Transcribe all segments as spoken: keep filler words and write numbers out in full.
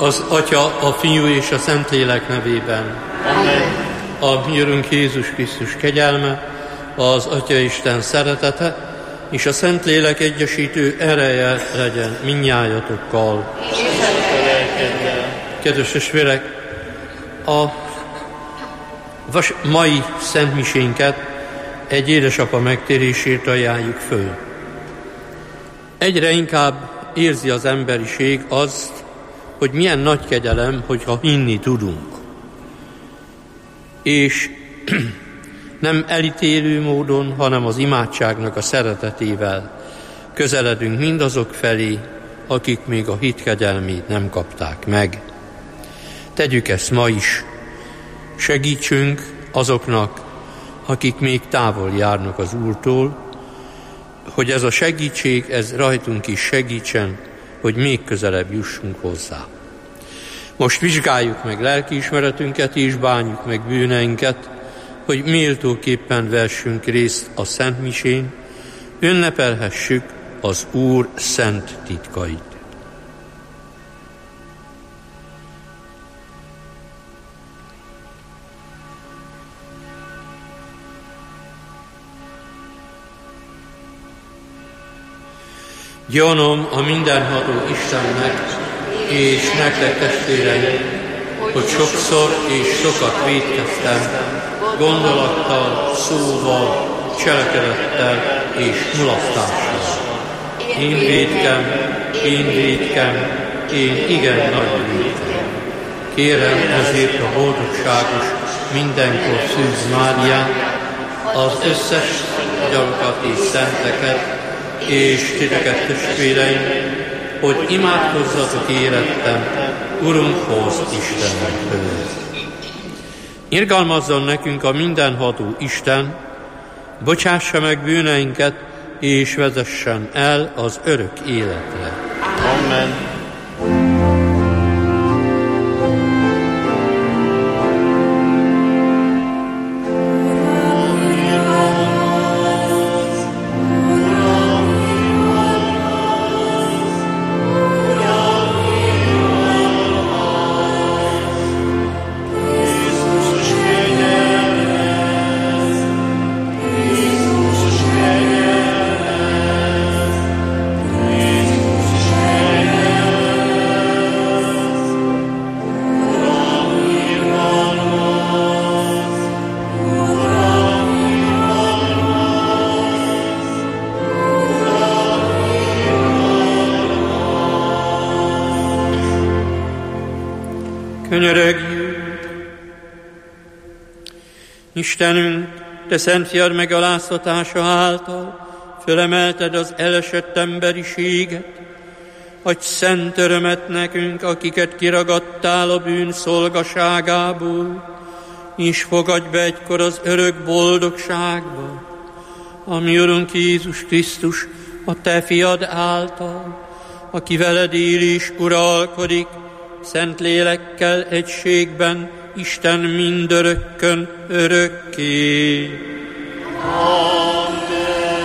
Az Atya, a Fiú és a Szentlélek nevében. Amen. A mi Urunk Jézus Krisztus kegyelme, az Atyaisten szeretete és a Szentlélek egyesítő ereje legyen mindnyájatokkal. És a lelkeddel. Kedves testvérek, a vas- mai szentmisénket egy édesapa megtérésért ajánljuk föl. Egyre inkább érzi az emberiség azt, hogy milyen nagy kegyelem, hogyha hinni tudunk. És nem elítélő módon, hanem az imádságnak a szeretetével közeledünk mindazok felé, akik még a hit kegyelmét nem kapták meg. Tegyük ezt ma is. Segítsünk azoknak, akik még távol járnak az Úrtól, hogy ez a segítség, ez rajtunk is segítsen, hogy még közelebb jussunk hozzá. Most vizsgáljuk meg lelkiismeretünket és bánjuk meg bűneinket, hogy méltóképpen vessünk részt a Szent Misén, ünnepelhessük az Úr szent titkait. Gyanom a mindenható Istennek, és nektek testvéreim, hogy sokszor és sokat vétkeztem, gondolattal, szóval, cselekedettel és mulasztással. Én vétkem, én vétkem, én igen nagy vétkem. Kérem ezért a boldogságos, mindenkor Szűz Máriát, az összes gyalokat és szenteket, és titeket testvéreim, hogy imádkozzatok érettem Urunkhoz, Istenünkhöz. Irgalmazzon nekünk a mindenható Isten, bocsássa meg bűneinket, és vezessen el az örök életre. Amen. Könyörögjünk! Istenünk, Te szent fiad megaláztatása által fölemelted az elesett emberiséget, adj szent örömet nekünk, akiket kiragadtál a bűn szolgaságából, és fogadj be egykor az örök boldogságba, ami Urunk Jézus Krisztus, a Te fiad által, aki veled él és uralkodik, szent lélekkel egységben, Isten mindörökkön örökké. Amen.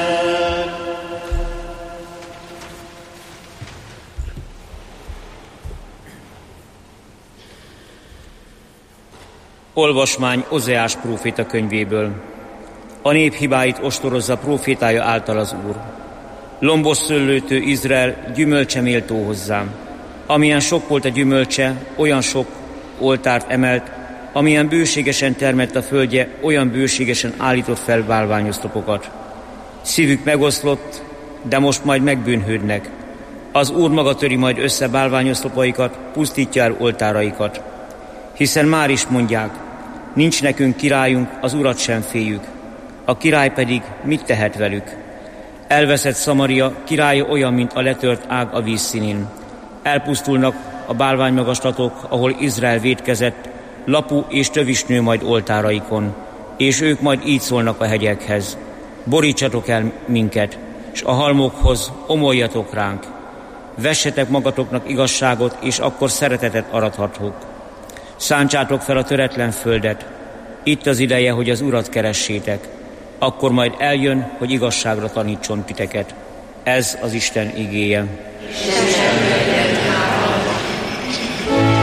Olvasmány Ozeás próféta könyvéből. A nép hibáit ostorozza prófétája által az Úr. Lombos szőlőtő Izrael, gyümölcse méltó hozzám. Amilyen sok volt a gyümölcse, olyan sok oltárt emelt, amilyen bőségesen termett a földje, olyan bőségesen állított fel bálványosztopokat. Szívük megoszlott, de most majd megbűnhődnek. Az Úr maga töri majd össze bálványosztopaikat, pusztítja el oltáraikat. Hiszen már is mondják, nincs nekünk királyunk, az Urat sem féljük. A király pedig mit tehet velük? Elveszett Szamaria, királya olyan, mint a letört ág a vízszínén. Elpusztulnak a bálványmagaslatok, ahol Izrael vétkezett, lapú és tövis nő majd oltáraikon, és ők majd így szólnak a hegyekhez. Borítsatok el minket, és a halmokhoz omoljatok ránk. Vessetek magatoknak igazságot, és akkor szeretetet arathatok. Szántsátok fel a töretlen földet. Itt az ideje, hogy az Urat keressétek. Akkor majd eljön, hogy igazságra tanítson titeket. Ez az Isten igéje. Isten legyen hálva.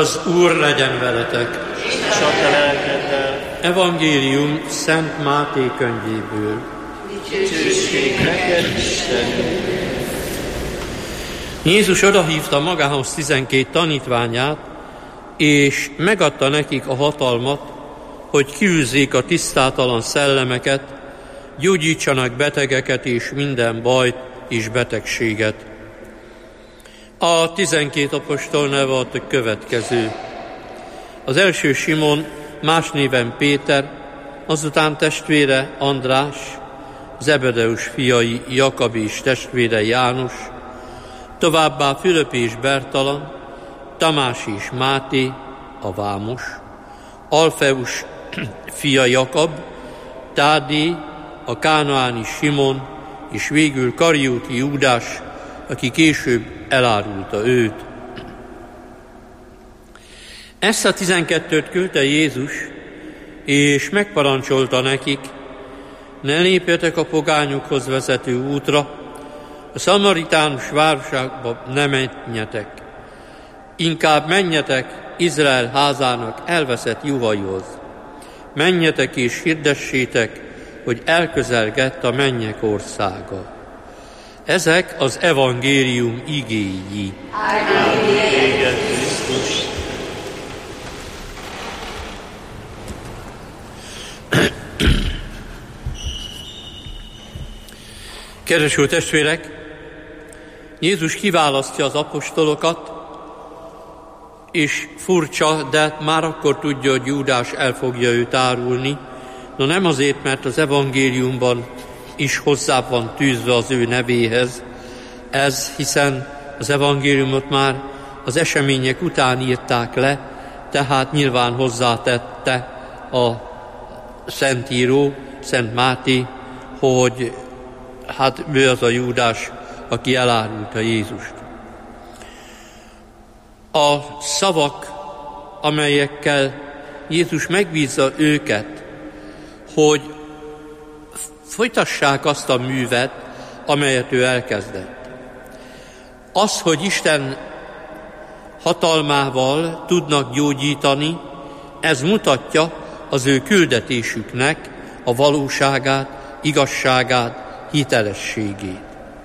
Az Úr legyen veletek! És a te lelkeddel. Evangélium Szent Máté könyvéből. Dicsőség neked, Istenünk! Jézus odahívta magához tizenkét tanítványát, és megadta nekik a hatalmat, hogy kiűzzék a tisztátalan szellemeket, gyógyítsanak betegeket és minden bajt és betegséget. A tizenkét apostol neve a következő. Az első Simon, más néven Péter, azután testvére András, Zebedeus fiai Jakab és testvére János, továbbá Fülöp és Bertalan, Tamás és Máté, a vámos, Alfeus fia Jakab, Tádé, a kánaáni Simon, és végül Karióti Júdás, aki később elárulta őt. Ezt a tizenkettőt küldte Jézus, és megparancsolta nekik: ne lépjetek a pogányokhoz vezető útra, a szamaritánus városokba ne menjetek. Inkább menjetek Izrael házának elveszett juhaihoz. Menjetek és hirdessétek, hogy elközelgett a mennyek országa. Ezek az evangélium igéi. Áldott téged, Krisztus! Kedves jó testvérek, Jézus kiválasztja az apostolokat, és furcsa, de már akkor tudja, hogy Júdás el fogja őt árulni, no nem azért, mert az evangéliumban is hozzá van tűzve az ő nevéhez. Ez, hiszen az evangéliumot már az események után írták le, tehát nyilván hozzátette a Szentíró, Szent Máté, hogy hát ő az a Júdás, aki elárulta Jézust. A szavak, amelyekkel Jézus megbízza őket, hogy folytassák azt a művet, amelyet ő elkezdett. Az, hogy Isten hatalmával tudnak gyógyítani, ez mutatja az ő küldetésüknek a valóságát, igazságát, hitelességét.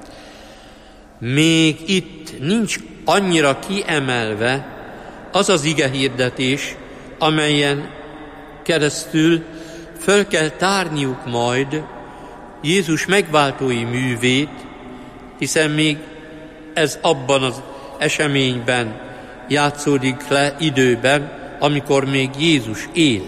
Még itt nincs annyira kiemelve az az igehirdetés, amelyen keresztül föl kell tárniuk majd Jézus megváltói művét, hiszen még ez abban az eseményben játszódik le időben, amikor még Jézus él.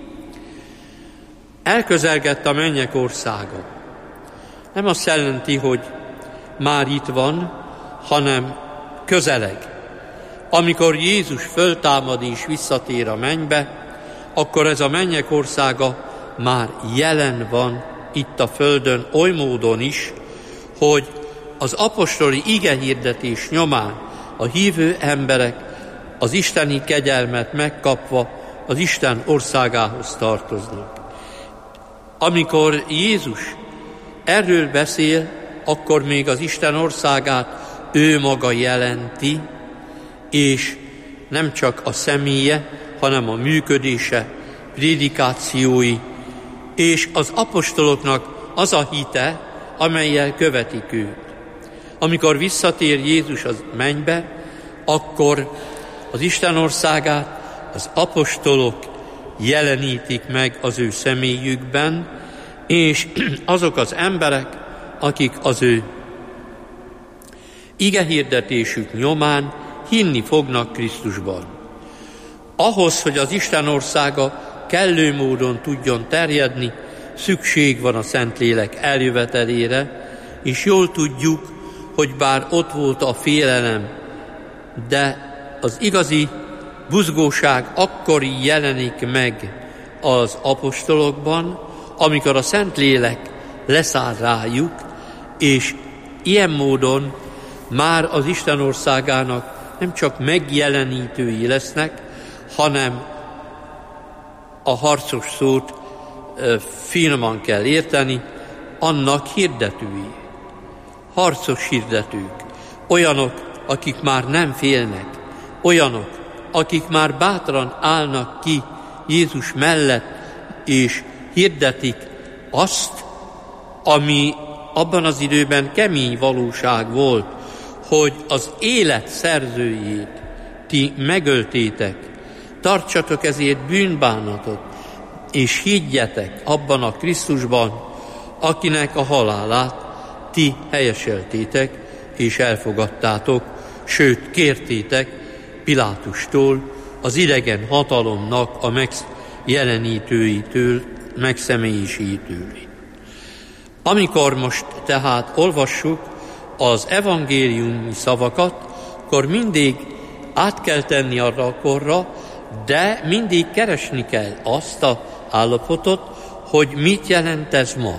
Elközelgett a mennyek országa. Nem azt jelenti, hogy már itt van, hanem közeleg. Amikor Jézus föltámad és visszatér a mennybe, akkor ez a mennyek országa már jelen van itt a földön, oly módon is, hogy az apostoli igehirdetés nyomán a hívő emberek az isteni kegyelmet megkapva az Isten országához tartoznak. Amikor Jézus erről beszél, akkor még az Isten országát ő maga jelenti, és nem csak a személye, hanem a működése, prédikációi, és az apostoloknak az a hite, amellyel követik őt. Amikor visszatér Jézus az mennybe, akkor az Isten országát az apostolok jelenítik meg az ő személyükben, és azok az emberek, akik az ő igehirdetésük nyomán hinni fognak Krisztusban. Ahhoz, hogy az Isten országa kellő módon tudjon terjedni, szükség van a Szentlélek eljövetelére, és jól tudjuk, hogy bár ott volt a félelem, de az igazi buzgóság akkor jelenik meg az apostolokban, amikor a Szentlélek leszáll rájuk, és ilyen módon már az Isten országának nem csak megjelenítői lesznek, hanem a harcos szót finoman kell érteni, annak hirdetői. Harcos hirdetők, olyanok, akik már nem félnek, olyanok, akik már bátran állnak ki Jézus mellett, és hirdetik azt, ami abban az időben kemény valóság volt, hogy az élet szerzőjét ti megöltétek, tartsatok ezért bűnbánatot, és higgyetek abban a Krisztusban, akinek a halálát ti helyeseltétek, és elfogadtátok, sőt kértétek Pilátustól, az idegen hatalomnak a megjelenítőitől, megszemélyisítőtől. Amikor most tehát olvassuk az evangéliumi szavakat, akkor mindig át kell tenni arra a korra, de mindig keresni kell azt az állapotot, hogy mit jelent ez ma.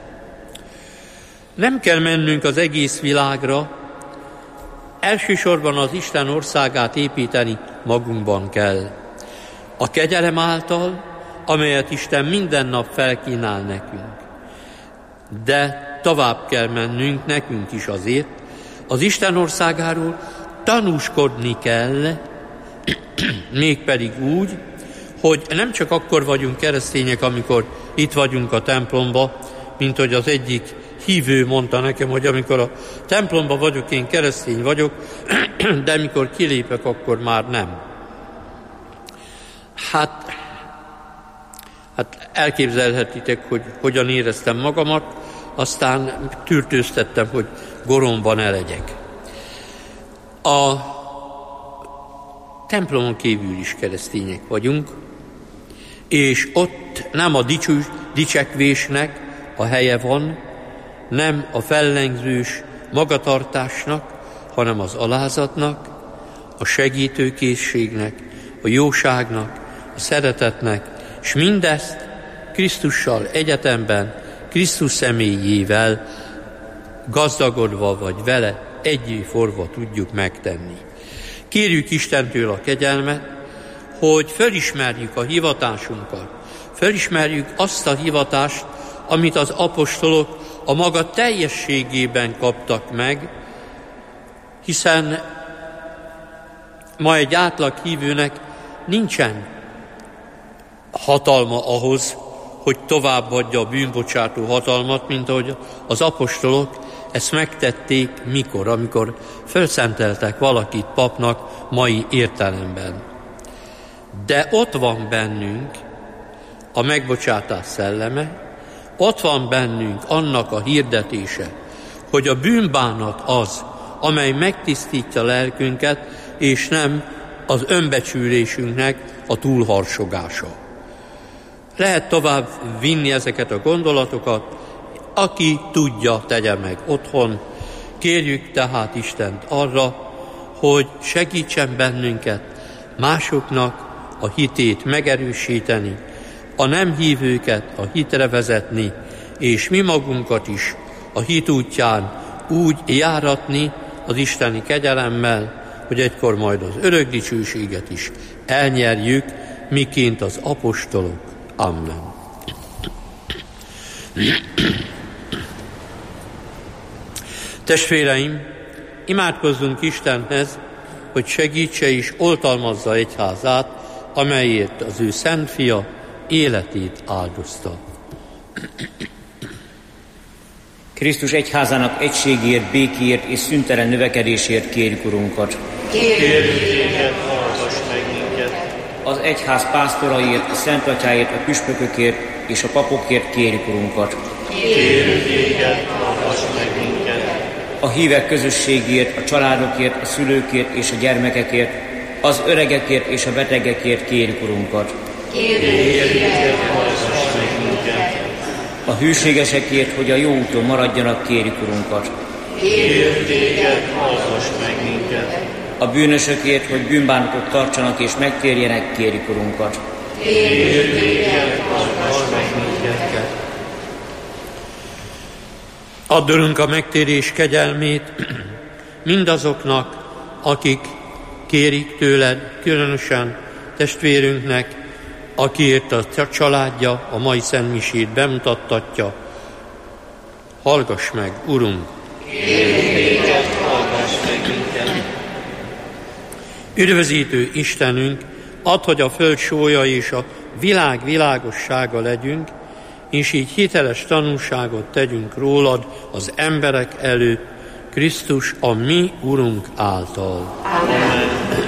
Nem kell mennünk az egész világra, elsősorban az Isten országát építeni magunkban kell. A kegyelem által, amelyet Isten minden nap felkínál nekünk. De tovább kell mennünk nekünk is azért, az Isten országáról tanúskodni kell, mégpedig úgy, hogy nem csak akkor vagyunk keresztények, amikor itt vagyunk a templomba, mint hogy az egyik hívő mondta nekem, hogy amikor a templomba vagyok, én keresztény vagyok, de amikor kilépek, akkor már nem. Hát, hát elképzelhetitek, hogy hogyan éreztem magamat, aztán tűrtőztettem, hogy goromban ne legyek. A templomon kívül is keresztények vagyunk, és ott nem a dicső, dicsekvésnek a helye van, nem a fellengzős magatartásnak, hanem az alázatnak, a segítőkészségnek, a jóságnak, a szeretetnek, és mindezt Krisztussal egyetemben, Krisztus személyével gazdagodva vagy vele együttforva tudjuk megtenni. Kérjük Istentől a kegyelmet, hogy felismerjük a hivatásunkat, felismerjük azt a hivatást, amit az apostolok a maga teljességében kaptak meg, hiszen ma egy átlag hívőnek nincsen hatalma ahhoz, hogy továbbadja a bűnbocsátó hatalmat, mint ahogy az apostolok ezt megtették mikor, amikor felszenteltek valakit papnak mai értelemben. De ott van bennünk a megbocsátás szelleme, ott van bennünk annak a hirdetése, hogy a bűnbánat az, amely megtisztítja lelkünket, és nem az önbecsülésünknek a túlharsogása. Lehet tovább vinni ezeket a gondolatokat, aki tudja, tegye meg otthon. Kérjük tehát Istent arra, hogy segítsen bennünket másoknak a hitét megerősíteni, a nem hívőket a hitre vezetni, és mi magunkat is a hit útján úgy járatni az isteni kegyelemmel, hogy egykor majd az örök dicsőséget is elnyerjük, miként az apostolok. Amen. Testvéreim, imádkozzunk Istenhez, hogy segítse és oltalmazza egyházát, amelyért az ő szent fia életét áldozta. Krisztus egyházának egységért, békéért és szüntelen növekedésért kérjük Urunkat. Kérjük téged, hallgass meg minket. Az egyház pásztoraiért, a Szent Atyáért, a püspökökért és a papokért kérjük Urunkat. Kérjük téged, hallgass meg minket. A hívek közösségért, a családokért, a szülőkért és a gyermekekért, az öregekért és a betegekért kérjük Urunkat. Kérjük téged, hallgass meg minket. A hűségesekért, hogy a jó úton maradjanak, kérjük Urunkat. Kérjük téged, hallgass meg minket. A bűnösökért, hogy bűnbánatot tartsanak és megtérjenek, kérjük Urunkat. Kérjük téged, hallgass meg minket. Add, Urunk, a megtérés kegyelmét mindazoknak, akik kérik tőled, különösen testvérünknek, akiért a családja a mai szentmisét bemutattatja. Hallgass meg, Urunk! Kérjük téged, hallgass meg minket. Üdvözítő Istenünk, add, hogy a föld sója és a világ világossága legyünk, és így hiteles tanúságot tegyünk rólad az emberek előtt, Krisztus a mi Urunk által. Amen.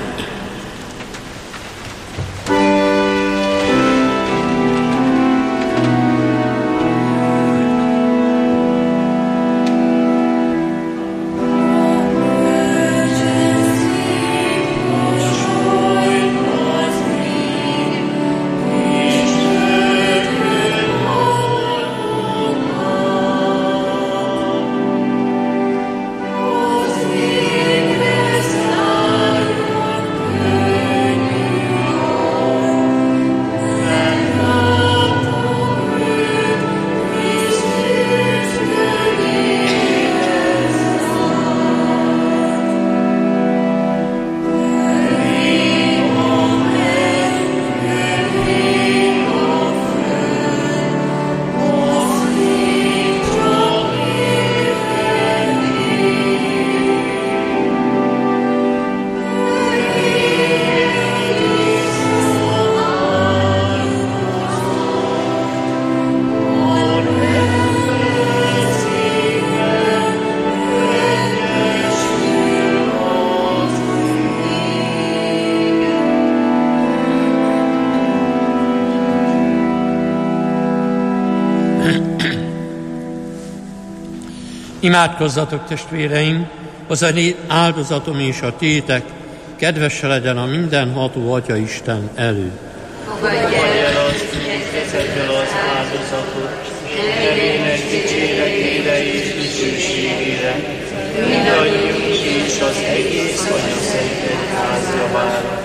Imádkozzatok, testvéreim, az a áldozatom és a tétek kedves legyen a mindenható Atya Isten előtt. Fogadj el az ezekből az áldozatot, nevének dicséretére és dicsőségére, mindannyiunk és az egész Atya Szent Egyház javára.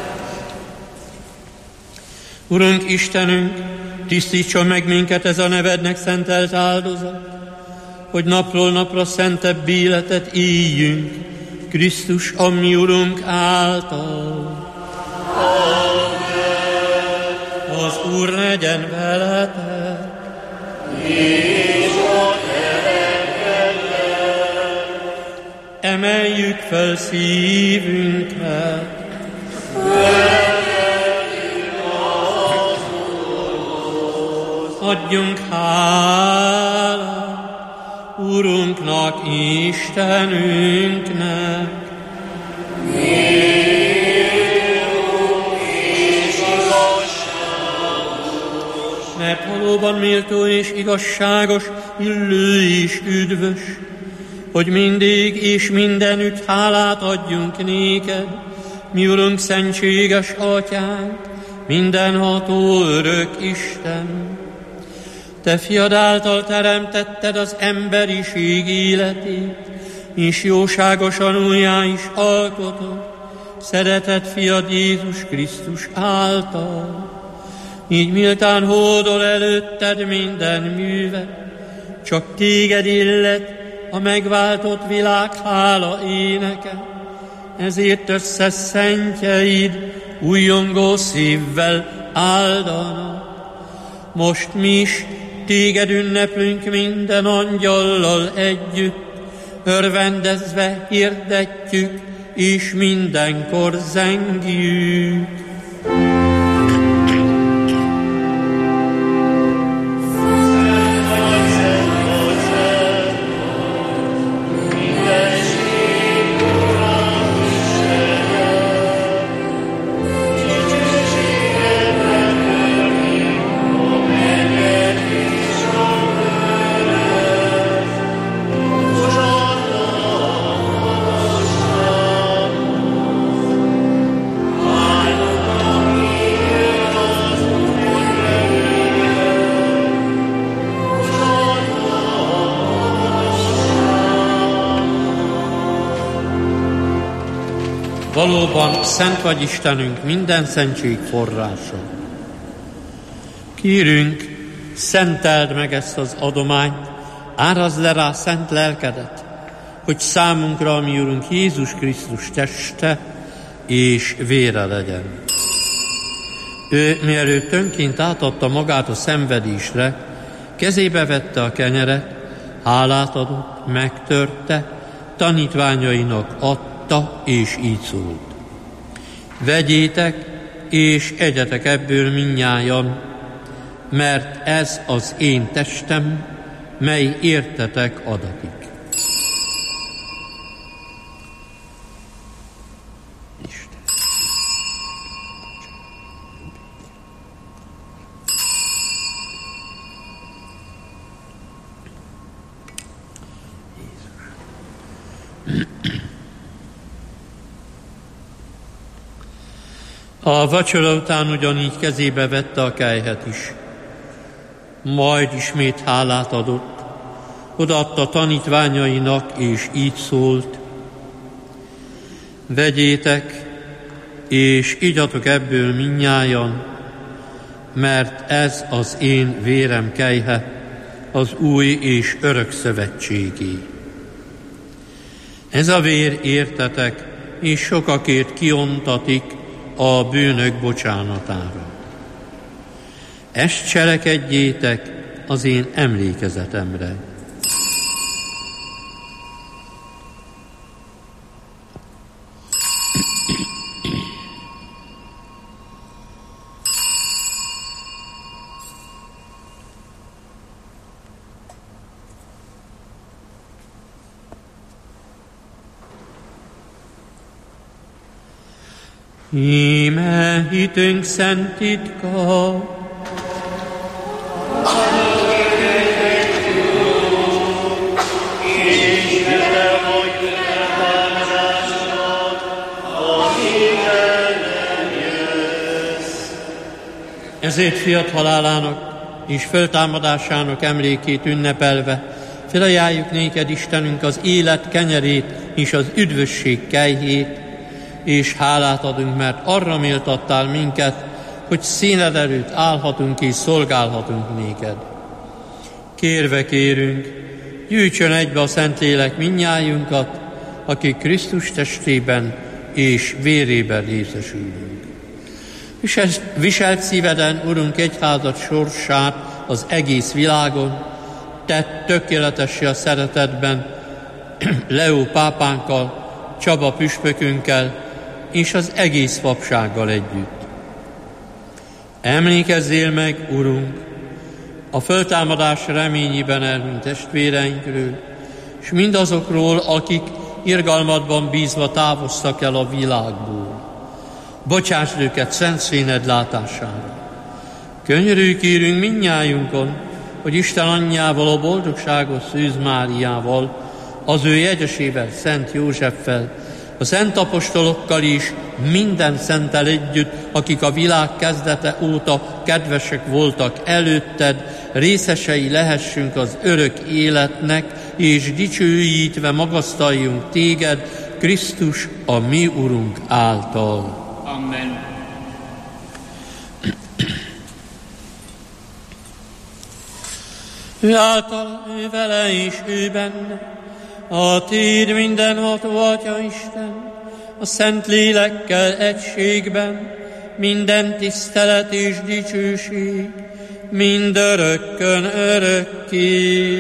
Urunk Istenünk, tisztítson meg minket ez a nevednek szentelt áldozat, hogy napról napra szentebb életet éljünk, Krisztus a mi Urunk által. Amen. Az Úr legyen veletek. És a emeljük fel szívünket. Adjunk hálát Urunknak, Istenünknek. Mert valóban méltó és igazságos, illő és üdvös, hogy mindig és mindenütt hálát adjunk néked, mi Urunk, szentséges Atyánk, mindenható örök Isten. Te fiad által teremtetted az emberiség életét, és jóságosan újjá is alkotod szeretett fiad Jézus Krisztus által. Így méltán hódol előtted minden művet, csak téged illet a megváltott világ hála éneke. Ezért összeszentjeid újjongó szívvel áldanak. Most mi is téged ünneplünk minden angyallal együtt, örvendezve hirdetjük, és mindenkor zengjük. Valóban szent vagy Istenünk, minden szentség forrása. Kérünk, szenteld meg ezt az adományt, árazd le rá szent lelkedet, hogy számunkra, mi Urunk Jézus Krisztus teste és vére legyen. Ő, mielőtt önként átadta magát a szenvedésre, kezébe vette a kenyeret, hálát adott, megtörte, tanítványainak adta, és így szólt. Vegyétek, és egyetek ebből mindnyájan, mert ez az én testem, mely értetek adatik. A vacsora után ugyanígy kezébe vette a kelyhet is. Majd ismét hálát adott, odaadta tanítványainak, és így szólt: vegyétek, és igyatok ebből mindnyájan, mert ez az én vérem kelyhe, az új és örök szövetségé. Ez a vér értetek, és sokakért kiontatik a bűnök bocsánatára. Ezt cselekedjétek az én emlékezetemre. Íme hitünk szent titka, ezért fiat halálának és föltámadásának emlékét ünnepelve felajánljuk néked, Istenünk, az élet kenyerét és az üdvösség kelyhét, és hálát adunk, mert arra méltattál minket, hogy színed előtt állhatunk és szolgálhatunk néked. Kérve kérünk, gyűjtsön egybe a Szentlélek mindnyájunkat, akik Krisztus testében és vérében részesülünk. Viselt szíveden, Urunk, egyházad sorsát az egész világon, tett tökéletessé a szeretetben Leó pápánkkal, Csaba püspökünkkel és az egész papsággal együtt. Emlékezzél meg, Urunk, a föltámadás reményében elhunyt testvéreinkről, és mindazokról, akik irgalmadban bízva távoztak el a világból. Bocsásd őket szent színed látására. Könyörülj kérünk mindnyájunkon, hogy Isten anyjával, a boldogságos Szűz Máriával, az ő jegyesével, Szent Józseffel, a szent apostolokkal is, minden szenttel együtt, akik a világ kezdete óta kedvesek voltak előtted, részesei lehessünk az örök életnek, és dicsőítve magasztaljunk téged, Krisztus, a mi Urunk által. Amen. Ő által, ő vele és ő benne, a Téd mindenható Atya Isten, a Szent Lélekkel egységben, minden tisztelet és dicsőség, mindörökkön örökké.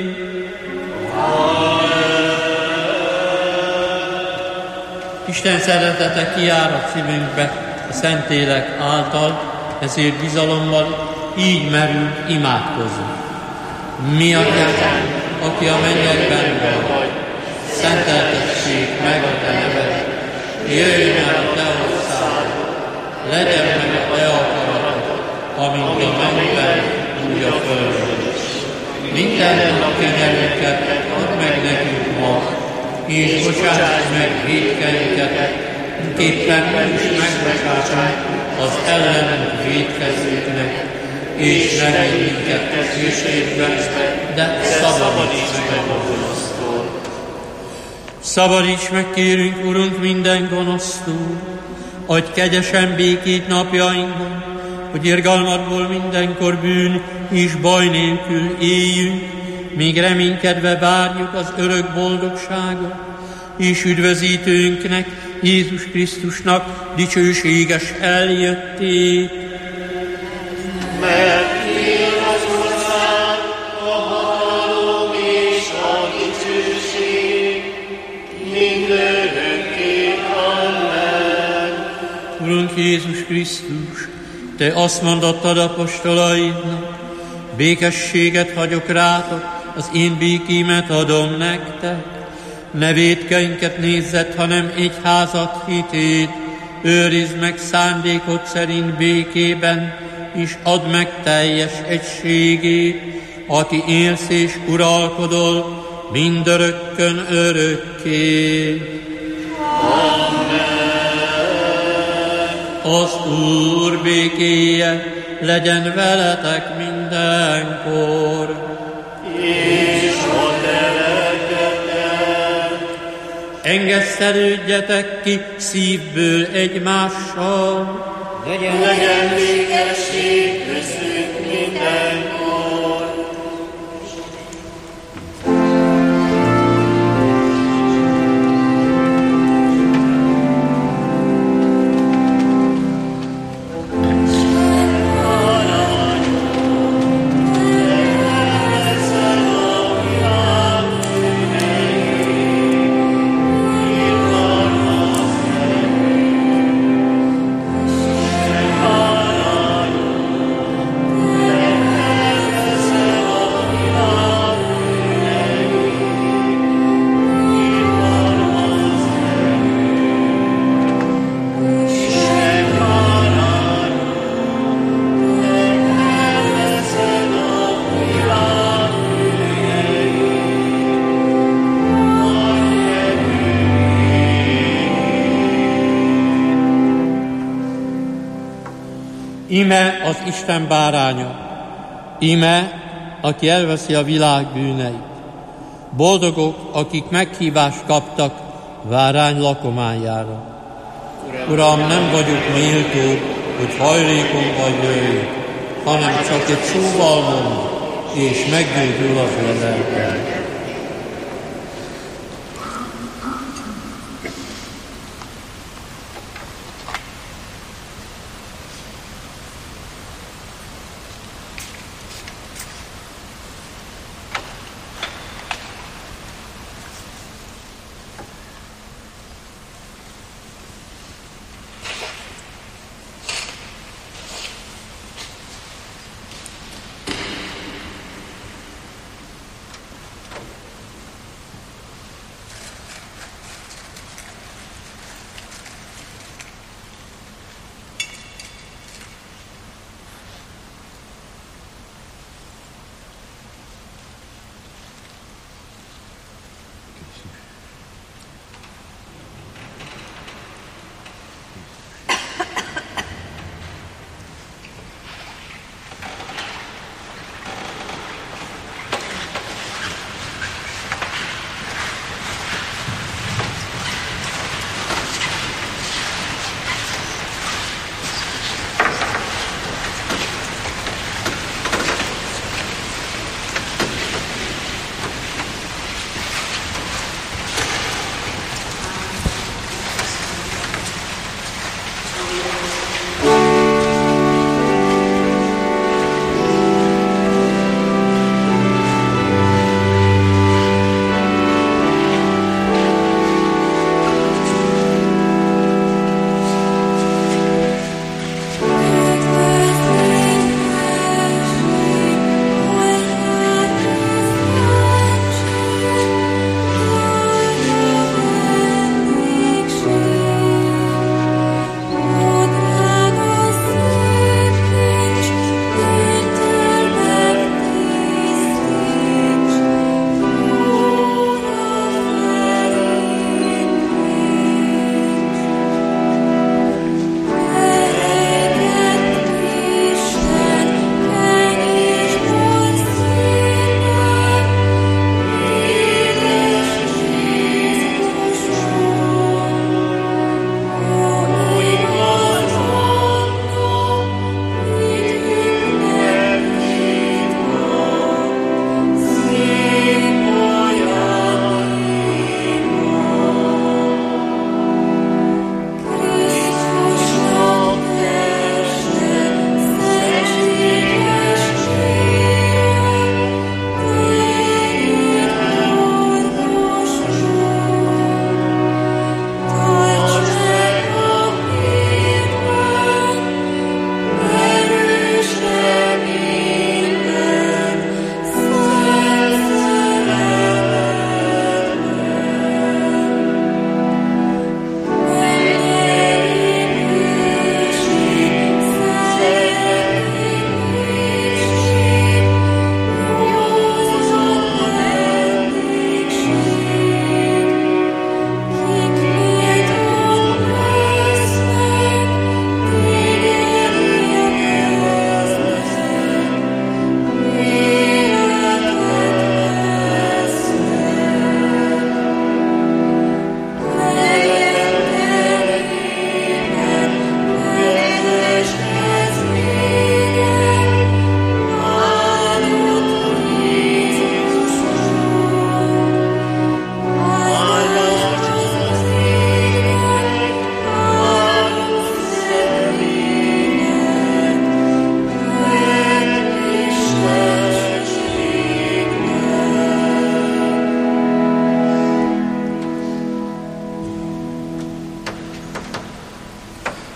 Isten szeretete kiárad szívünkbe a Szentlélek által, ezért bizalommal így merünk imádkozni. Mi Atyánk, aki a mennyekben vagy, szenteltessék meg a te neved, jöjjön el a te országod, legyen meg a te akaratod, amint a mennyben, úgy a földön is. Minden nap kenyerünket add meg nekünk ma, és bocsáss meg vétkeinket, képpen mi is megbocsássunk az ellenünk vétkezőknek, és ne vigy minket testvéségbe, de szabadíts meg a gonosztól. Szabadíts meg, kérünk, Urunk, minden gonosztól, adj kegyesen békét napjainkban, hogy irgalmadból mindenkor bűn és baj nélkül éljünk, míg reménykedve várjuk az örök boldogságot, és üdvözítőnknek, Jézus Krisztusnak dicsőséges eljöttét. Mert én az ország, a hatalom és a dicsőség mindörökké. Amen. Urunk Jézus Krisztus, Te azt mondottad apostolaidnak, békességet hagyok rátok, az én békémet adom nektek. Ne vétkeinket nézzed, hanem egyházat hitét, őrizd meg szándékod szerint békében, és add meg teljes egységét, aki élsz és uralkodol mindörökkön örökké. Amen. Az Úr békéje legyen veletek mindenkor. És a te lelkeddel. Engesztelődjetek ki szívből egymással. Legyen, Legyen békesség köztünk mindenkor. Íme az Isten báránya, íme, aki elveszi a világ bűneit. Boldogok, akik meghívást kaptak várány lakományára. Uram, nem vagyok méltó, hogy hajlékomban jöjj, hanem csak egy szóval mond, és meggyógyul az én lelkem.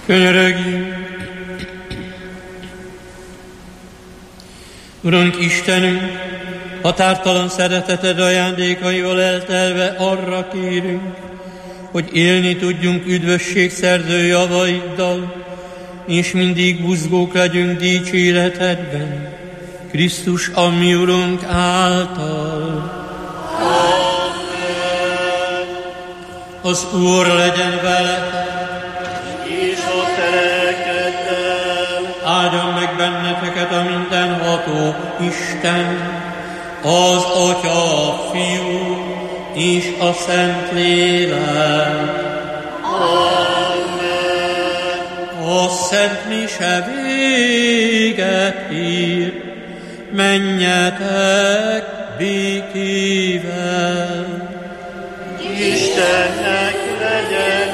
Könyörögjünk! Urunk Istenünk, határtalan szereteted ajándékaival eltelve arra kérünk, hogy élni tudjunk üdvösség szerző javaiddal, és mindig buzgók legyünk dicséretedben, Krisztus, a mi Urunk által. Az Úr legyen veletek, és a te lelkeddel. Áldjon meg benneteket a mindenható Isten, az Atya, a Fiú és a Szentlélek. Amen. A Szent Mise véget ér, menjetek békével. Istennek legyen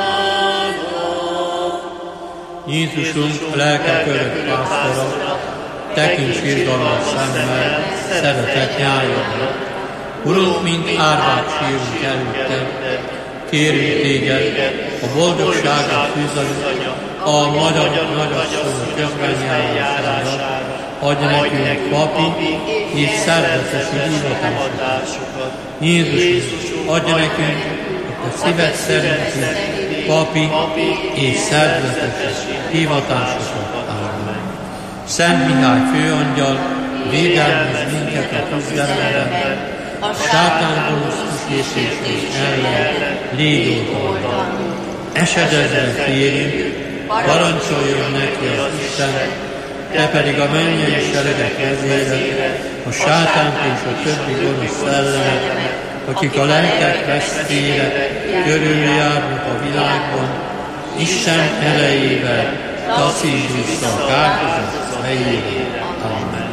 hála. Jézusunk lelke körött pásztora, tekints irgalmas szemmel, szeretett nyájadra. Urunk, mint árvát sírunk előtted, kérünk téged, a boldogságot fűzanya, a magyar nagyasszony közbenjárására, adj nekünk papi és szerzetesi hivatásokat. Jézus, adj nekünk a szíved szerinti papi és szerzetesi hivatásokat. Amen. Szent Mihály főangyal, védelmez minket a küzdelemben, a sátán gonosz kísértései ellen légy oldalon. Esedezve férjünk, parancsoljon neki az Isten, te pedig a mennyei seregek vezére, a sátánt és a többi gonosz szellemet, akik a lelkek vesztére körüljárnak a világban, Isten erejével taszítsd vissza a kárhozat helyére. Amen.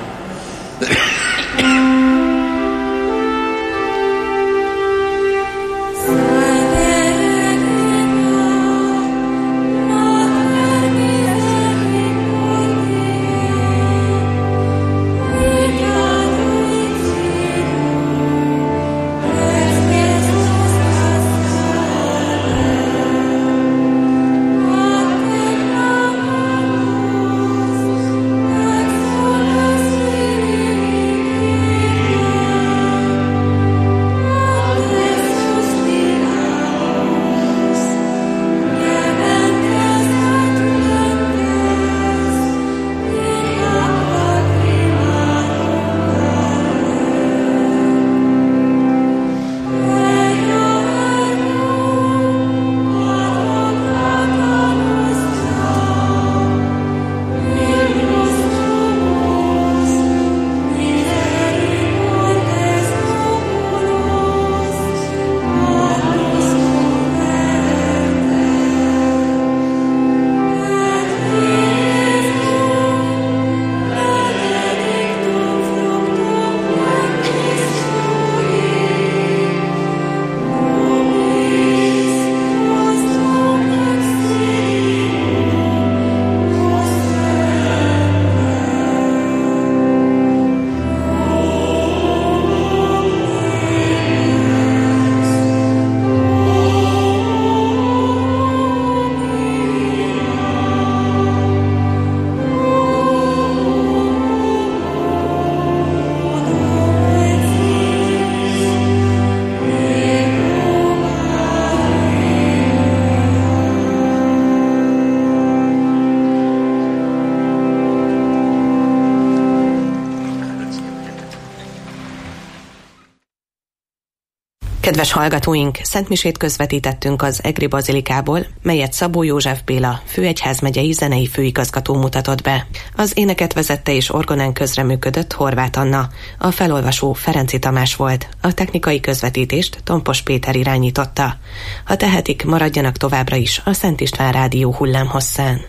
Kedves hallgatóink, szentmisét közvetítettünk az Egri Bazilikából, melyet Szabó József Béla, főegyházmegyei zenei főigazgató mutatott be. Az éneket vezette és orgonán közreműködött Horváth Anna, a felolvasó Ferenci Tamás volt, a technikai közvetítést Tompos Péter irányította. Ha tehetik, maradjanak továbbra is a Szent István Rádió hullámhosszán.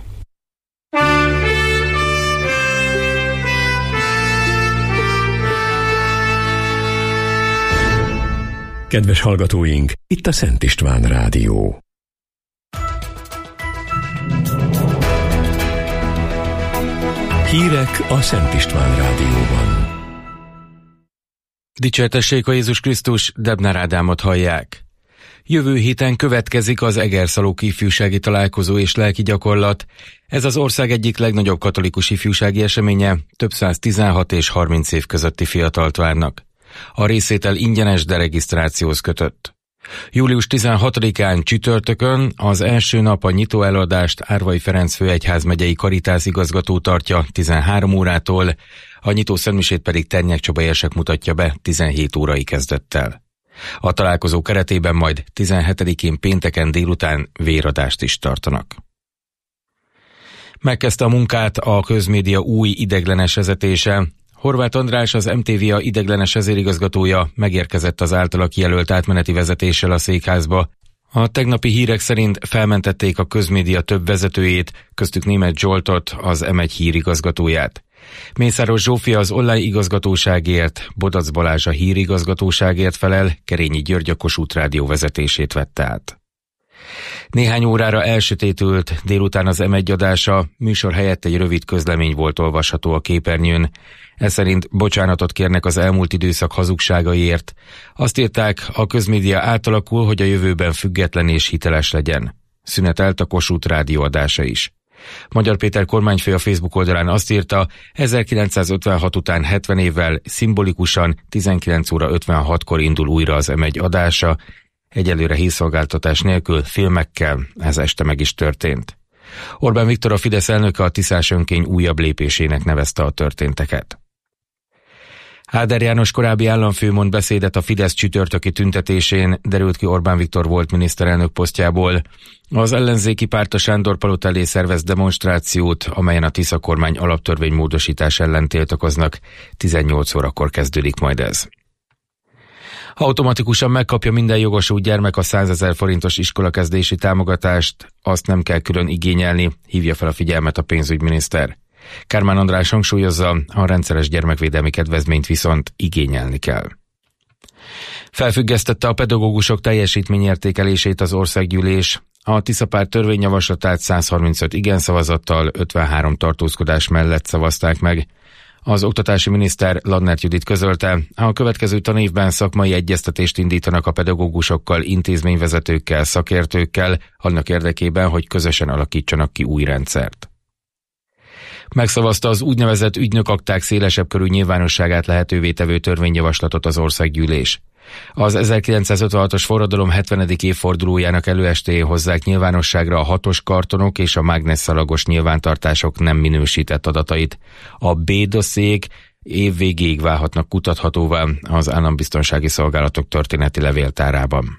Kedves hallgatóink, itt a Szent István Rádió. Hírek a Szent István Rádióban. Dicsértessék a Jézus Krisztus, Debnár Ádámot hallják. Jövő héten következik az Egerszalók ifjúsági találkozó és lelki gyakorlat. Ez az ország egyik legnagyobb katolikus ifjúsági eseménye, több száz tizenhat és harminc év közötti fiatalt várnak. A részvétel ingyenes, de regisztrációhoz kötött. július tizenhatodikán csütörtökön az első nap a nyitó előadást Árvai Ferenc főegyházmegyei Karitász igazgató tartja tizenhárom órától, a nyitó szentmisét pedig Ternyek Csaba érsek mutatja be tizenhét órai kezdettel. A találkozó keretében majd tizenhetedikén pénteken délután véradást is tartanak. Megkezdte a munkát a közmédia új ideiglenes vezetése. Horváth András, az em té vé á ideiglenes vezérigazgatója megérkezett az általa kijelölt átmeneti vezetéssel a székházba. A tegnapi hírek szerint felmentették a közmédia több vezetőjét, köztük Németh Zsoltot, az em egy hírigazgatóját. Mészáros Zsófia az online igazgatóságért, Bodac Balázs a hírigazgatóságért felel, Kerényi György a Kossuth Rádió vezetését vette át. Néhány órára elsötétült, délután az em egy adása, műsor helyett egy rövid közlemény volt olvasható a képernyőn. Ez szerint bocsánatot kérnek az elmúlt időszak hazugságaiért. Azt írták, a közmédia átalakul, hogy a jövőben független és hiteles legyen. Szünetelt a Kossuth Rádió adása is. Magyar Péter kormányfő a Facebook oldalán azt írta, ezerkilencszázötvenhat után hetven évvel szimbolikusan tizenkilenc óra ötvenhatkor indul újra az em egy adása, egyelőre hírszolgáltatás nélkül, filmekkel, ez este meg is történt. Orbán Viktor, a Fidesz elnöke, a Tiszás önkény újabb lépésének nevezte a történteket. Áder János korábbi államfő mond beszédet a Fidesz csütörtöki tüntetésén, derült ki Orbán Viktor volt miniszterelnök posztjából. Az ellenzéki párt a Sándor-palota elé szervez demonstrációt, amelyen a Tisza kormány alaptörvénymódosítás ellen tiltakoznak. tizennyolc órakor kezdődik majd ez. Automatikusan megkapja minden jogosult gyermek a százezer forintos iskolakezdési támogatást, azt nem kell külön igényelni, hívja fel a figyelmet a pénzügyminiszter. Kármán András hangsúlyozza, a rendszeres gyermekvédelmi kedvezményt viszont igényelni kell. Felfüggesztette a pedagógusok teljesítményértékelését az országgyűlés. A Tiszapárt törvényjavaslatát száz harmincöt igen szavazattal, ötvenhárom tartózkodás mellett szavazták meg. Az oktatási miniszter Ladnert Judit közölte, a következő tanévben szakmai egyeztetést indítanak a pedagógusokkal, intézményvezetőkkel, szakértőkkel, annak érdekében, hogy közösen alakítsanak ki új rendszert. Megszavazta az úgynevezett ügynökakták szélesebb körű nyilvánosságát lehetővé tevő törvényjavaslatot az országgyűlés. Az ezerkilencszázötvenhatos forradalom hetvenedik évfordulójának előestéjén hozzák nyilvánosságra a hatos kartonok és a mágnesszalagos nyilvántartások nem minősített adatait. A B-dossziék év végéig válhatnak kutathatóvá az Állambiztonsági Szolgálatok történeti levéltárában.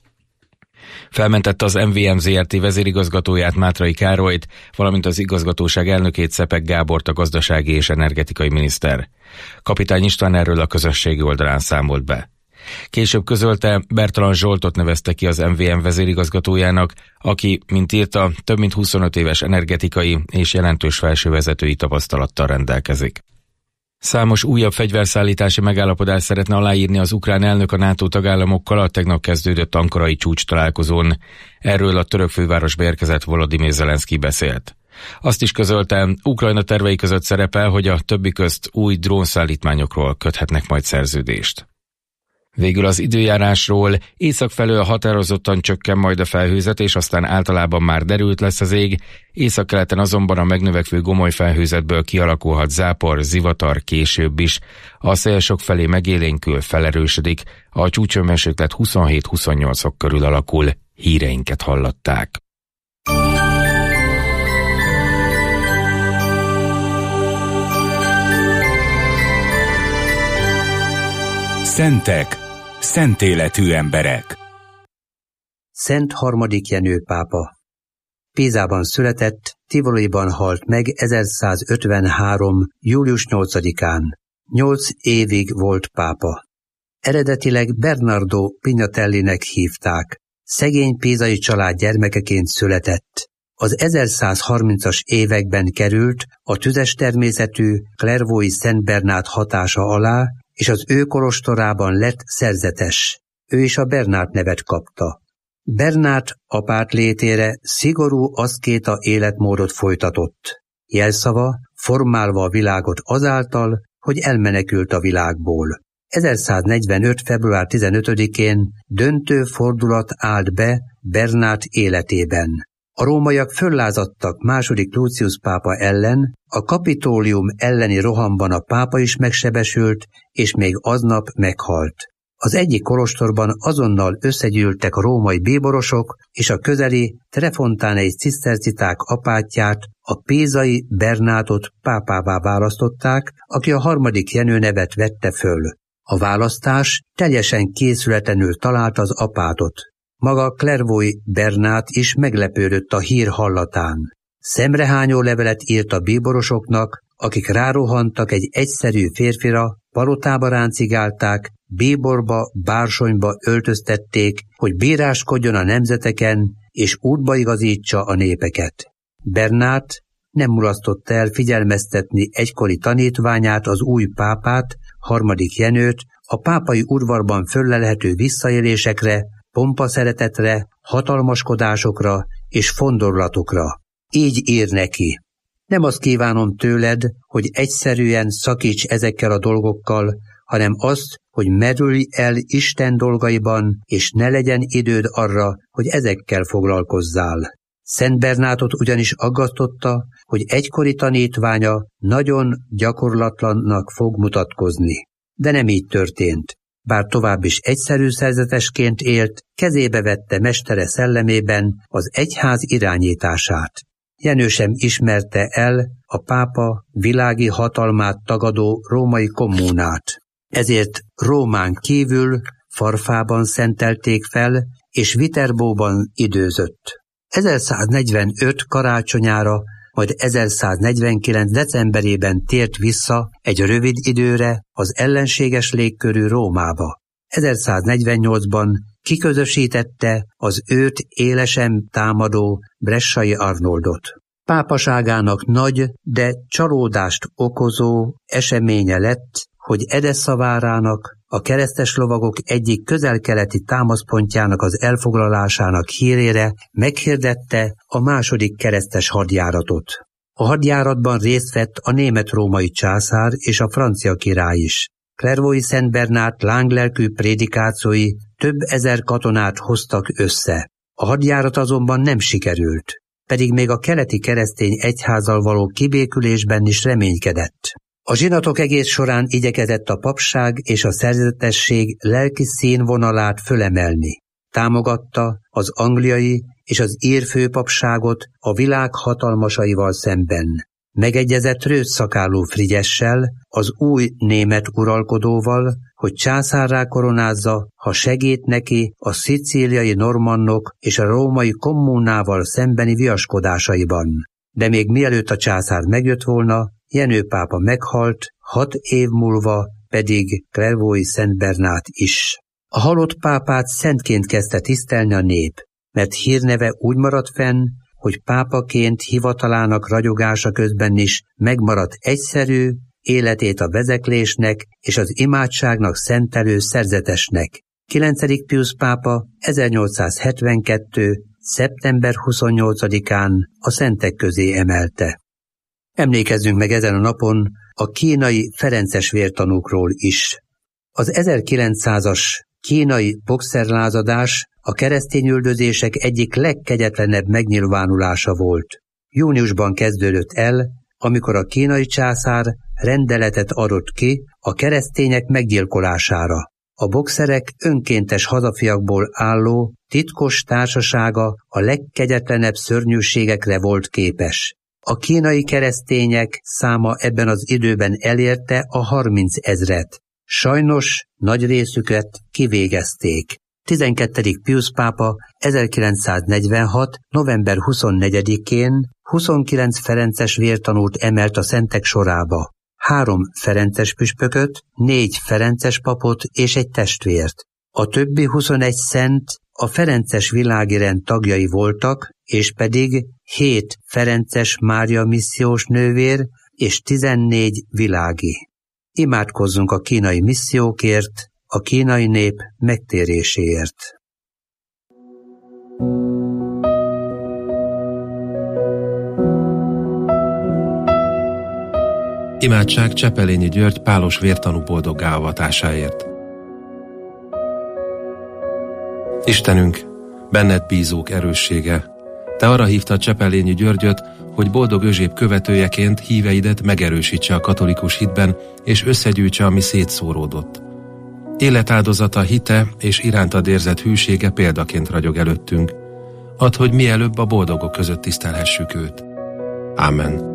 Felmentette az em vé em zé er té vezérigazgatóját, Mátrai Károlyt, valamint az igazgatóság elnökét, Szepek Gábort, a gazdasági és energetikai miniszter. Kapitány István erről a közösségi oldalán számolt be. Később közölte, Bertalan Zsoltot nevezte ki az em vé em vezérigazgatójának, aki, mint írta, több mint huszonöt éves energetikai és jelentős felsővezetői tapasztalattal rendelkezik. Számos újabb fegyverszállítási megállapodást szeretne aláírni az ukrán elnök a NATO tagállamokkal a tegnap kezdődött ankarai csúcs találkozón. Erről a török fővárosba érkezett Volodymyr Zelenszky beszélt. Azt is közölte, Ukrajna tervei között szerepel, hogy a többi közt új drónszállítmányokról köthetnek majd szerződést. Végül az időjárásról, észak felől határozottan csökken majd a felhőzet, és aztán általában már derült lesz az ég, északkeleten azonban a megnövekvő gomoly felhőzetből kialakulhat zápor, zivatar később is. A szél sok felé megélénkül, felerősödik, a csúcshőmérséklet huszonhét-huszonnyolc fok körül alakul. Híreinket hallották. Szentek, szent életű emberek. Szent harmadik Jenő pápa. Pízában született, Tivoliban halt meg ezerszázötvenhárom. július nyolcadikán. Nyolc évig volt pápa. Eredetileg Bernardo Pignatellinek hívták. Szegény pízai család gyermekeként született. Az ezerszázharmincas években került a tüzes természetű Clairvaux-i Szent Bernát hatása alá, és az ő kolostorában lett szerzetes. Ő is a Bernát nevet kapta. Bernát apát létére szigorú aszkéta életmódot folytatott. Jelszava, formálva a világot azáltal, hogy elmenekült a világból. ezerszáznegyvenöt. február tizenötödikén döntő fordulat állt be Bernát életében. A rómaiak föllázadtak második Lucius pápa ellen, a Kapitólium elleni rohamban a pápa is megsebesült, és még aznap meghalt. Az egyik kolostorban azonnal összegyűltek a római bíborosok, és a közeli trefontánei ciszterciták apátját, a pézai Bernátot pápává választották, aki a harmadik Jenő nevet vette föl. A választás teljesen készületlenül találta az apátot. Maga Clairvaux-i Bernát is meglepődött a hír hallatán. Szemrehányó levelet írt a bíborosoknak, akik rárohantak egy egyszerű férfira, palotába ráncigálták, bíborba, bársonyba öltöztették, hogy bíráskodjon a nemzeteken, és útba igazítsa a népeket. Bernát nem mulasztotta el figyelmeztetni egykori tanítványát, az új pápát, harmadik Jenőt, a pápai udvarban föllelhető visszaélésekre, pompaszeretetre, hatalmaskodásokra és fondorlatokra. Így ír neki: nem azt kívánom tőled, hogy egyszerűen szakíts ezekkel a dolgokkal, hanem azt, hogy merülj el Isten dolgaiban, és ne legyen időd arra, hogy ezekkel foglalkozzál. Szent Bernátot ugyanis aggasztotta, hogy egykori tanítványa nagyon gyakorlatlannak fog mutatkozni. De nem így történt. Bár tovább is egyszerű szerzetesként élt, kezébe vette mestere szellemében az egyház irányítását. Jenő sem ismerte el a pápa világi hatalmát tagadó római kommunát. Ezért Rómán kívül Farfában szentelték fel, és Viterbóban időzött. ezerszáznegyvenöt karácsonyára, majd ezerszáznegyvenkilenc decemberében tért vissza egy rövid időre az ellenséges légkörű Rómába. ezerszáznegyvennyolcban kiközösítette az őt élesen támadó Bressai Arnoldot. Pápaságának nagy, de csalódást okozó eseménye lett, hogy Edessa várának, a keresztes lovagok egyik közel-keleti támaszpontjának az elfoglalásának hírére meghirdette a második keresztes hadjáratot. A hadjáratban részt vett a német-római császár és a francia király is. Clairvaux-i Szent Bernát lánglelkű prédikációi több ezer katonát hoztak össze. A hadjárat azonban nem sikerült, pedig még a keleti keresztény egyházzal való kibékülésben is reménykedett. A zsinatok egész során igyekezett a papság és a szerzetesség lelki színvonalát fölemelni. Támogatta az angliai és az ír főpapságot a világ hatalmasaival szemben. Megegyezett rőszakálú Frigyessel, az új német uralkodóval, hogy császárrá koronázza, ha segít neki a szicíliai normannok és a római kommunával szembeni viaskodásaiban. De még mielőtt a császár megjött volna, Jenő pápa meghalt, hat év múlva pedig Clairvaux-i Szent Bernát is. A halott pápát szentként kezdte tisztelni a nép, mert hírneve úgy maradt fenn, hogy pápaként hivatalának ragyogása közben is megmaradt egyszerű, életét a vezeklésnek és az imádságnak szentelő szerzetesnek. kilencedik Piusz pápa ezernyolcszázhetvenkettő. szeptember huszonnyolcadikán a szentek közé emelte. Emlékezzünk meg ezen a napon a kínai ferences vértanúkról is. Az ezerkilencszázas kínai boxerlázadás a keresztényüldözések egyik legkegyetlenebb megnyilvánulása volt. Júniusban kezdődött el, amikor a kínai császár rendeletet adott ki a keresztények meggyilkolására. A boxerek önkéntes hazafiakból álló titkos társasága a legkegyetlenebb szörnyűségekre volt képes. A kínai keresztények száma ebben az időben elérte a harmincezret. Sajnos nagy részüket kivégezték. tizenkettedik Piusz pápa ezerkilencszáznegyvenhat. november huszonnegyedikén huszonkilenc ferences vértanút emelt a szentek sorába. Három ferences püspököt, négy ferences papot és egy testvért. A többi huszonegy szent a ferences világi rend tagjai voltak, és pedig hét ferences Mária missziós nővér és tizennégy világi. Imádkozzunk a kínai missziókért, a kínai nép megtéréséért. Imádság Csepelényi György pálos vértanú boldoggá avatásáért. Istenünk, benned bízók erőssége, te arra hívtad Csepelényi Györgyöt, hogy boldog özséb követőjeként híveidet megerősítse a katolikus hitben, és összegyűjtse, ami szétszóródott. Életáldozata, hite és irántad érzett hűsége példaként ragyog előttünk. Add, hogy mielőbb a boldogok között tisztelhessük őt. Ámen.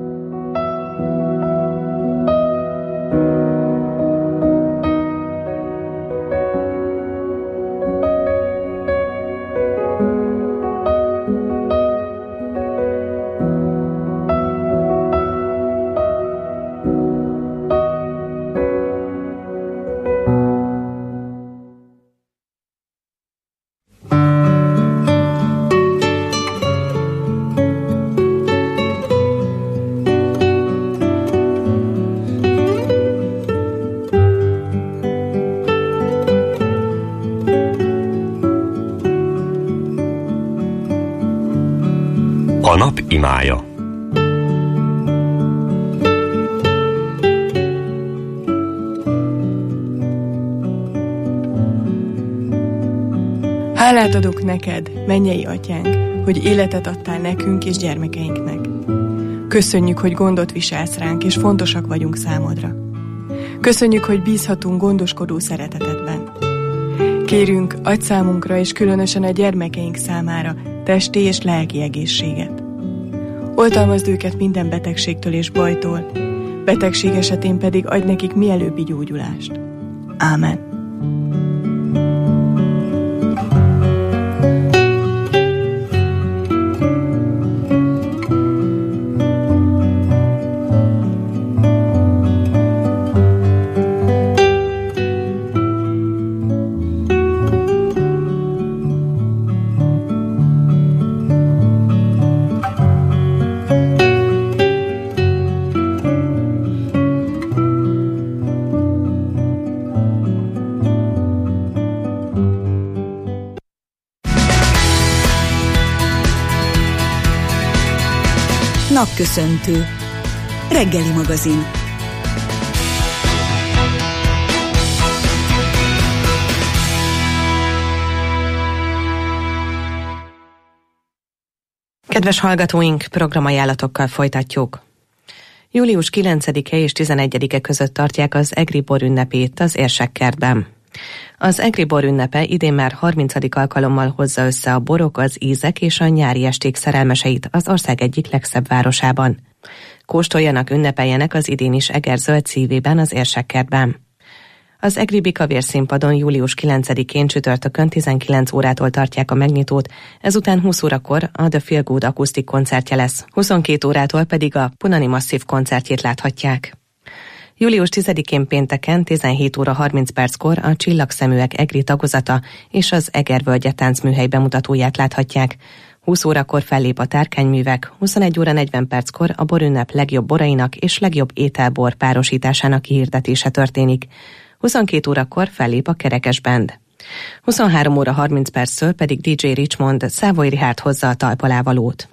A nap imája. Hálát adok neked, mennyei atyánk, hogy életet adtál nekünk és gyermekeinknek. Köszönjük, hogy gondot viselsz ránk, és fontosak vagyunk számodra. Köszönjük, hogy bízhatunk gondoskodó szeretetedben. Kérünk, adj számunkra, és különösen a gyermekeink számára testi és lelki egészséget. Oltalmazd őket minden betegségtől és bajtól, betegség esetén pedig adj nekik mielőbbi gyógyulást. Ámen. Napköszöntő. Reggeli magazin. Kedves hallgatóink, programajánlatokkal folytatjuk. július kilencedike és tizenegyedike között tartják az egri bor ünnepét az Érsekkertben. Az egri bor ünnepe idén már harmincadik alkalommal hozza össze a borok, az ízek és a nyári esték szerelmeseit az ország egyik legszebb városában. Kóstoljanak, ünnepeljenek az idén is Eger zöld szívében, az Érsekkertben. Az egri Bikavér színpadon július kilencedikén csütörtökön tizenkilenc órától tartják a megnyitót, ezután húsz órakor a The Feel Good akusztik koncertje lesz, huszonkét órától pedig a Punani Masszív koncertjét láthatják. július tizedikén pénteken tizenhét óra harminc perckor a Csillagszeműek egri tagozata és az Egervölgye táncműhely bemutatóját láthatják. húsz órakor fellép a Tárkányművek, huszonegy óra negyven perckor a borünnep legjobb borainak és legjobb ételbor párosításának kihirdetése történik. huszonkét órakor fellép a Kerekes Band. huszonhárom óra harminc perctől pedig dé dzsé Richmond Savoy Richard hozza a talpalávalót.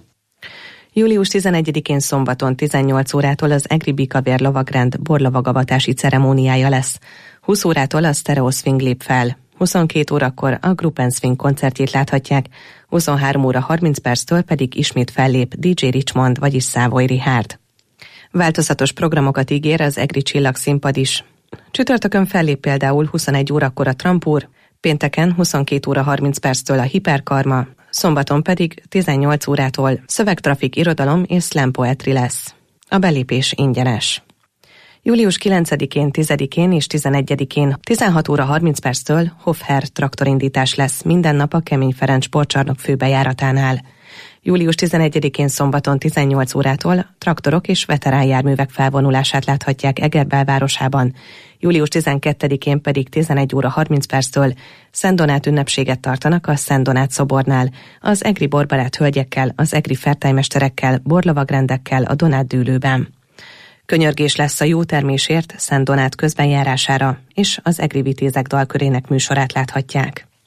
július tizenegyedikén szombaton tizennyolc órától az egri Bikavér lovagrend borlovagavatási ceremóniája lesz. húsz órától a Stereo Swing lép fel. huszonkét órakor a Gruppen Swing koncertjét láthatják, huszonhárom óra harminc perctől pedig ismét fellép dé dzsé Richmond, vagyis Savoy Richard. Változatos programokat ígér az egri Csillagszínpad is. Csütörtökön fellép például huszonegy órakor a Trampúr, pénteken huszonkét óra harminc perctől a Hiperkarma, szombaton pedig tizennyolc órától szövegtrafik, irodalom és slam poetry lesz. A belépés ingyenes. július kilencedikén, tizedikén és tizenegyedikén tizenhat óra harminc perctől Hofher traktorindítás lesz minden nap a Kemény Ferenc sportcsarnok főbejáratánál. július tizenegyedikén szombaton tizennyolc órától traktorok és veteránjárművek felvonulását láthatják Eger belvárosában, július tizenkettedikén pedig tizenegy óra harminc perctől Szent Donát ünnepséget tartanak a Szent Donát szobornál, az egri borbarát hölgyekkel, az egri fertőmesterekkel, borlovagrendekkel a Donát dűlőben. Könyörgés lesz a jó termésért Szent Donát közbenjárására, és az egri vitézek dalkörének műsorát láthatják.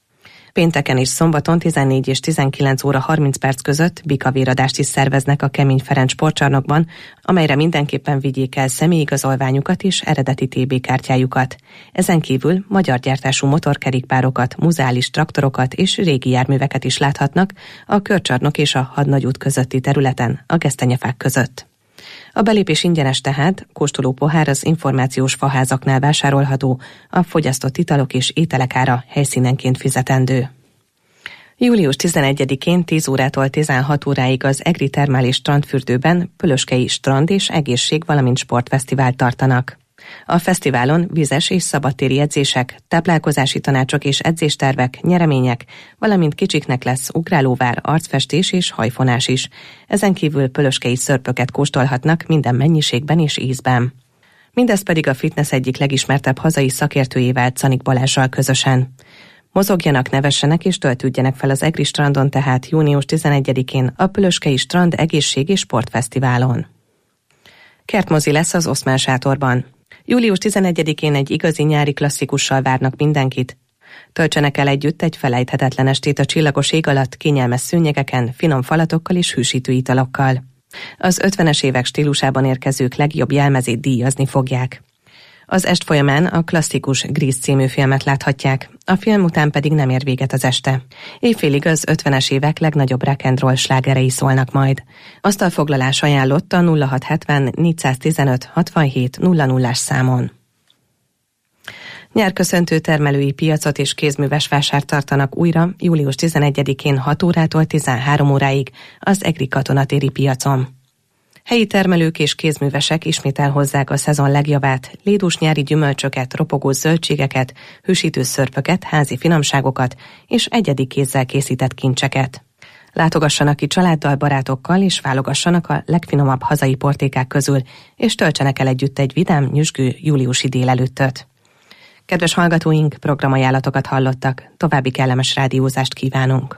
Pénteken és szombaton tizennégy és tizenkilenc óra harminc perc között bikavéradást is szerveznek a Kemény Ferenc sportcsarnokban, amelyre mindenképpen vigyék el személyigazolványukat és eredeti té bé kártyájukat. Ezen kívül magyar gyártású motorkerékpárokat, muzeális traktorokat és régi járműveket is láthatnak a Körcsarnok és a Hadnagyút közötti területen, a gesztenyefák között. A belépés ingyenes, tehát kóstoló pohár az információs faházaknál vásárolható, a fogyasztott italok és ételek ára helyszínenként fizetendő. július tizenegyedikén tíz órától tizenhat óráig az Egri Termális Strandfürdőben Pölöskei Strand és Egészség, valamint sportfesztivált tartanak. A fesztiválon vízes és szabadtéri edzések, táplálkozási tanácsok és edzéstervek, nyeremények, valamint kicsiknek lesz ugrálóvár, arcfestés és hajfonás is. Ezen kívül pölöskei szörpöket kóstolhatnak minden mennyiségben és ízben. Mindez pedig a fitness egyik legismertebb hazai szakértőjével, Czanik Balázssal közösen. Mozogjanak, nevessenek és töltődjenek fel az Egri Strandon, tehát június tizenegyedikén a Pölöskei Strand Egészség és Sportfesztiválon. Kertmozi lesz az Oszmán sátorban. július tizenegyedikén egy igazi nyári klasszikussal várnak mindenkit. Töltsenek el együtt egy felejthetetlen estét a csillagos ég alatt, kényelmes szőnyegeken, finom falatokkal és hűsítő italokkal. Az ötvenes évek stílusában érkezők legjobb jelmezét díjazni fogják. Az est folyamán a klasszikus Grease című filmet láthatják, a film után pedig nem ér véget az este. Éjfélig az ötvenes évek legnagyobb rock and roll slágerei szólnak majd. Asztalfoglalás ajánlott a nulla hat hetven négyszáztizenöt hatvanhét nulla nullás számon. Nyárköszöntő termelői piacot és kézműves vásárt tartanak újra július tizenegyedikén hat órától tizenhárom óráig az Egri katonatéri piacon. Helyi termelők és kézművesek ismét elhozzák a szezon legjavát, lédús nyári gyümölcsöket, ropogó zöldségeket, hűsítő szörpöket, házi finomságokat és egyedi kézzel készített kincseket. Látogassanak ki családdal, barátokkal és válogassanak a legfinomabb hazai portékák közül, és töltsenek el együtt egy vidám, nyüzsgő júliusi délelőttöt. Kedves hallgatóink, programajánlatokat hallottak, további kellemes rádiózást kívánunk.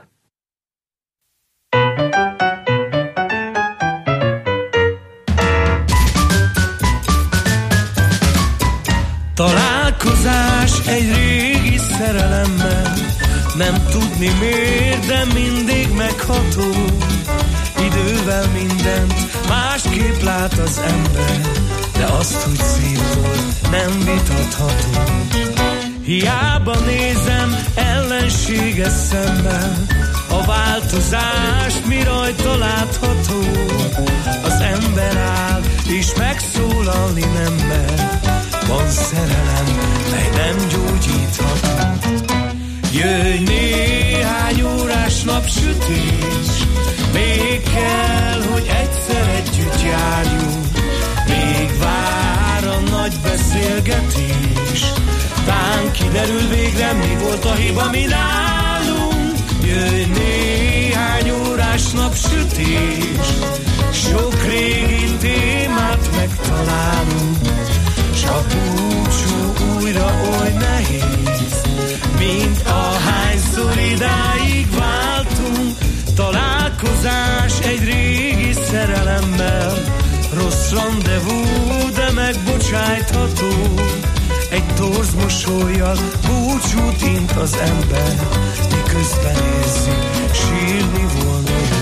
Találkozás egy régi szerelemmel, nem tudni miért, de mindig megható. Idővel mindent másképp lát az ember, de azt, hogy szép volt, nem vitatható. Hiába nézem ellenséges szemmel, a változás mi rajta látható. Az ember áll és megszólalni nem mer, van szerelem, mely nem gyógyítható. Jöjj néhány órás napsütés, még kell, hogy egyszer együtt járjunk. Még vár a nagy beszélgetés, tán kiderül végre, mi volt a hiba, mi nálunk. Jöjj néhány órás napsütés, sok régi témát megtalálunk. S a búcsú újra oly nehéz, mint ahányszor idáig váltunk. Találkozás egy régi szerelemmel, rossz randevú, de megbocsájtható. Egy torz mosollyal búcsút int az ember, miközben érzi, sírni volna jó.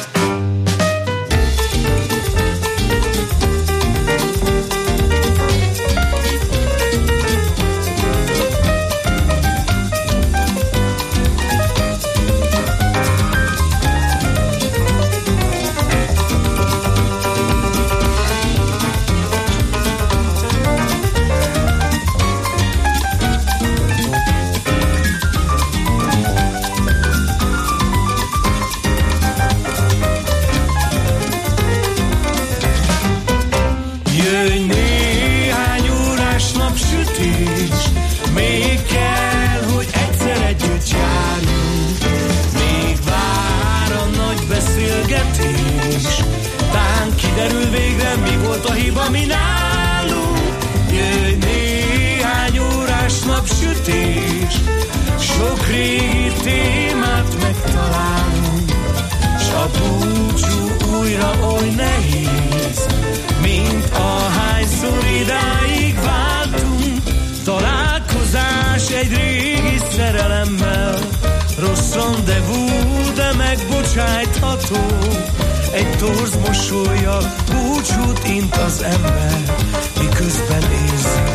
Sok régi témát megtalálunk, s a búcsú újra oly nehéz, mint ahányszor idáig váltunk. Találkozás egy régi szerelemmel, bocsájtható. Egy torz mosolya búcsút int az ember, miközben érzi